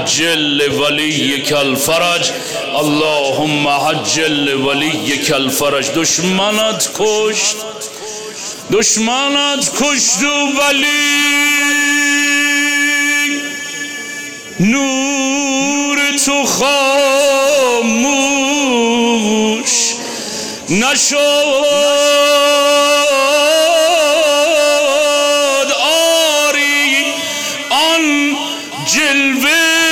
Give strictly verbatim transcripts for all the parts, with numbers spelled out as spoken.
عجل ولیک الفرج، اللهم عجل ولیک الفرج. دشمنت کشت، دشمنت کشت و ولی نور تو خاموش نشد. آری آن جلوه،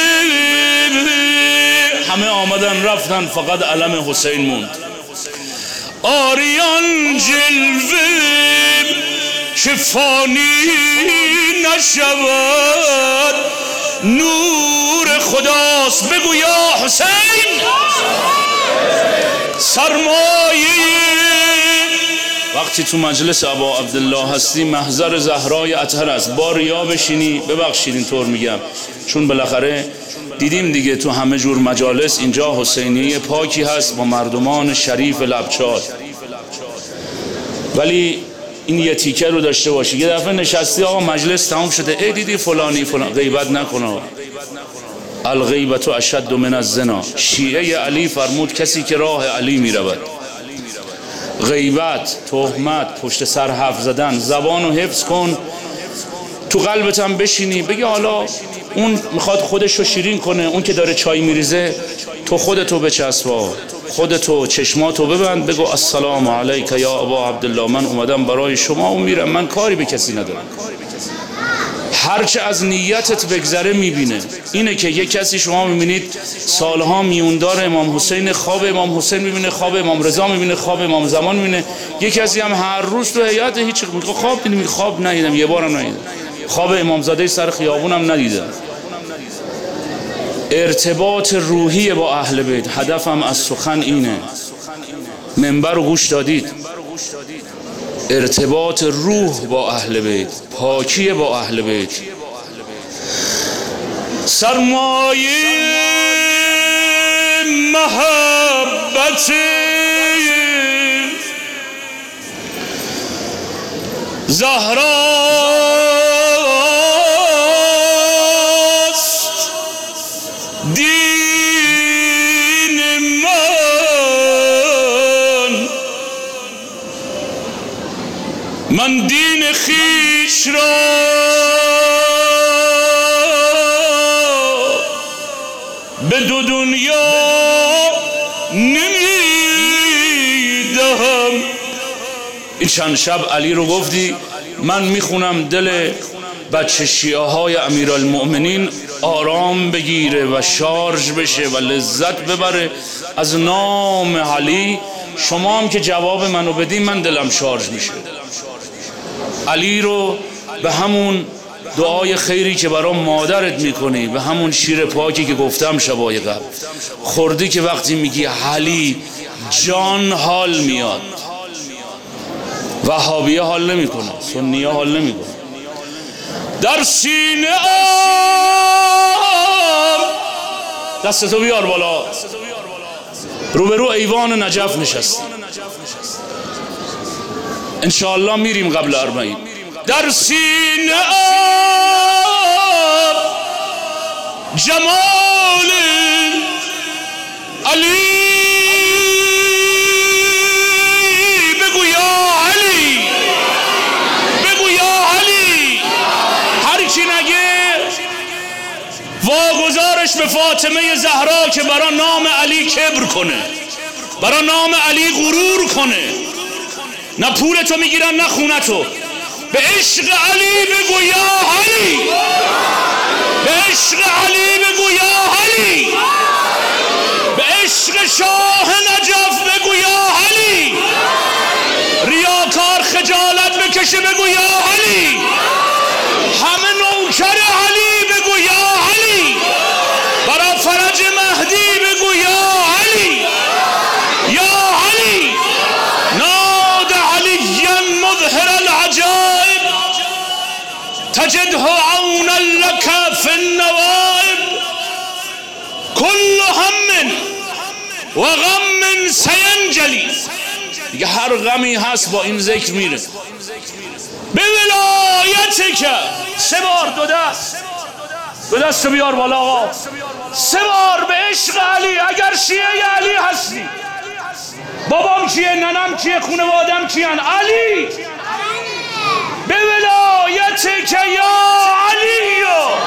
همه آمدن رفتن فقط علم حسین موند. آری آن جلوه که فانی نشود، نور خداست. بگو یا حسین سرمایه. وقتی تو مجلس ابا عبدالله هستی محضر زهرای اطهر است. با ریا بشینی، ببخشید اینطور میگم چون بالاخره دیدیم دیگه تو همه جور مجالس اینجا حسینیه پاکی هست با مردمان شریف لبچاد، ولی این یه تیکه رو داشته باشی. یه دفعه نشستی آقا مجلس تمام شده، ای دیدی فلانی فلان، غیبت نکنه. الغیبت اشد من الزنا. شیعه علی فرمود کسی که راه علی می رود. غیبت، تهمت، پشت سر حرف زدن، زبانو حفظ کن، تو قلبت هم بشینی بگی حالا اون میخواد خودشو شیرین کنه، اون که داره چای میریزه تو خودتو بچسبا، خودتو چشماتو ببند، بگو السلام علیک یا ابا عبدالله، من اومدم برای شما و میرم، من کاری به کسی ندارم. هرچه از نیتت بگذره میبینه. اینه که یک کسی شما میبینید سالها میوندار امام حسین، خواب امام حسین میبینه، خواب امام رضا میبینه، خواب امام زمان میبینه. یک کسی هم هر روز تو هیئت هیچ خواب دیدم، خواب ندیدم، یه بارم ندیدم. خواب امامزاده سر خیابونم ندیدم. ارتباط روحی با اهل بیت. هدفم از سخن اینه، منبر رو گوش دادید، ارتباط روح با اهل بیت، پاکی با اهل بیت. سرمایه محبت زهراست، دین من، من دین خویش را به دو دنیا نمیدهم. این چند شب علی رو گفتی من میخونم دل بچه شیعه های امیرالمؤمنین آرام بگیره و شارژ بشه و لذت ببره از نام علی. شما هم که جواب منو بدین من دلم شارژ میشه. علی رو به همون دعای خیری که برای مادرت میکنی، به همون شیر پاکی که گفتم شبای قبل خوردی که وقتی میگی علی جان حال میاد. وهابیه حال نمیکنه، سنیه حال نمیکنه. در سینه آم دستتو بیار بالا، روبرو ایوان نجف نشستی، انشاءالله میریم قبل اربعین. در سینه آم جمال علی، بگو یا علی، بگو یا علی. هر کی نگه واگذارش به فاطمه زهرا که برا نام علی کبر کنه، برا نام علی غرور کنه. نه پولتو میگیرن نه خونتو. به عشق علی بگو یا علی، به عشق علی بگو یا علی، به عشق شاه نجف بگو یا علی. ریاکار خجالت بکشه بگو یا علی. همه نوکر علی بگو یا علی. برا فرج مهدی بگو یا علی، یا علی. ناد علیا مظهر العجائب، تجده عونا لك في النوائب. كل هم و غم سینجلی. دیگه هر غمی هست با این ذکر میره. به ولایت که سه بار دو دست به دست بیار بالا آقا. سه بار به عشق علی. اگر شیعه علی هستی، بابام کیه، ننم کیه، خانوادم کیان؟ علی. به ولایت که یا علی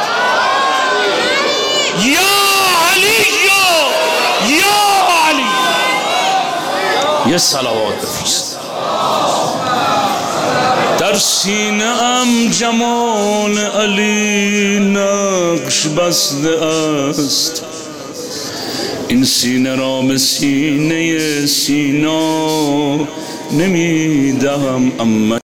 یا علی یا علی. یه صلوات بفرست. در سینه ام جمال علی نقش بسته است، این سینه را به سینه سینا نمیدهم اما